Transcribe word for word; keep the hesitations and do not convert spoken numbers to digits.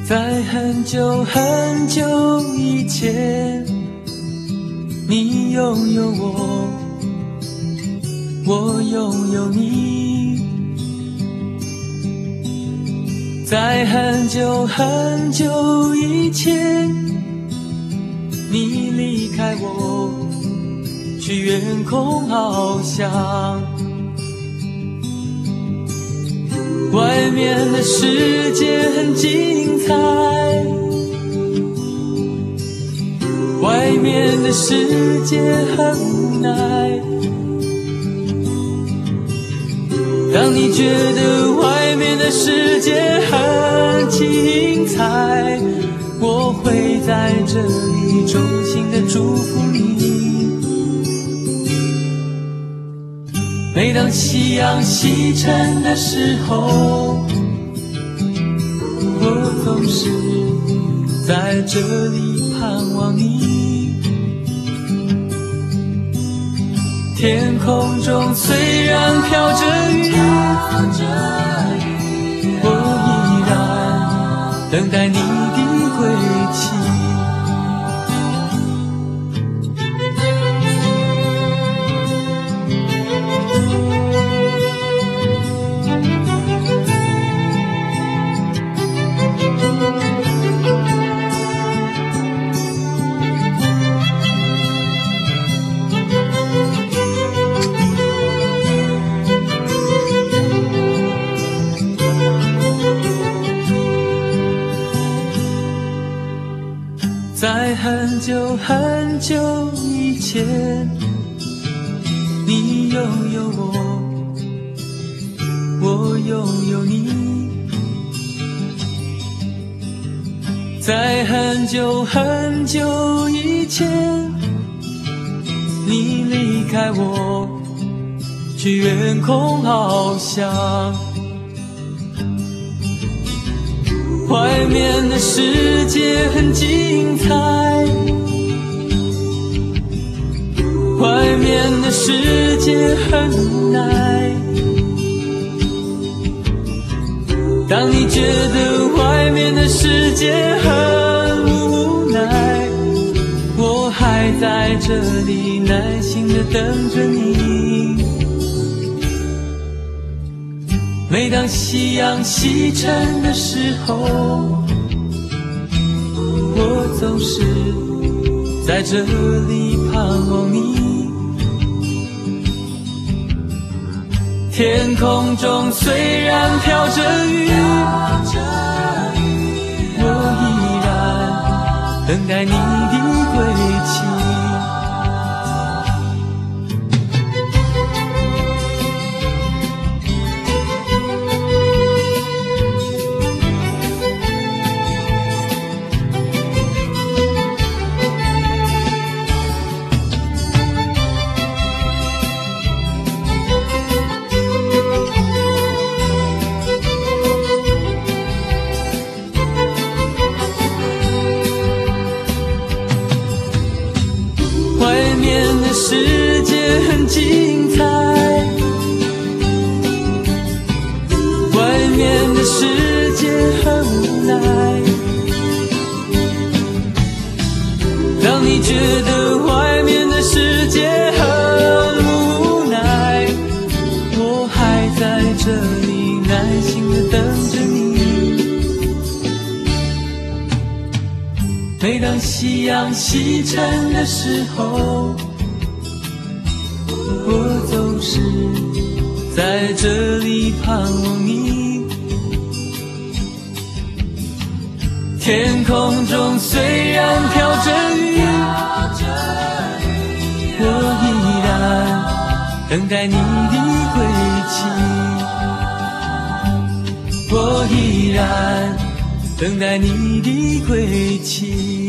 在很久很久以前，你拥有我，我拥有你。在很久很久以前，你离开我，去远空翱翔。外面的世界很精彩，外面的世界很无奈。当你觉得外面的世界很精彩，我会在这里衷心的祝福你。每当夕阳西沉的时候，我总是在这里盼望你。天空中虽然飘着雨，我依然等待你的归期。在很久很久以前，你拥有我，我拥有你。在很久很久以前，你离开我，去远空翱翔。外面的世界很精彩，外面的世界很无奈。当你觉得外面的世界很无奈，我还在这里耐心地等着你。每当夕阳西沉的时候，我总是在这里盼望你。天空中虽然飘着雨，我依然等待你的归期。外面的世界很精彩，外面的世界很无奈。当你觉得外面的世界很无奈，我还在这里耐心地等着你。每当夕阳西沉的时候，我总是在这里盼望你。天空中虽然飘着雨，我依然等待你的归期，我依然等待你的归期。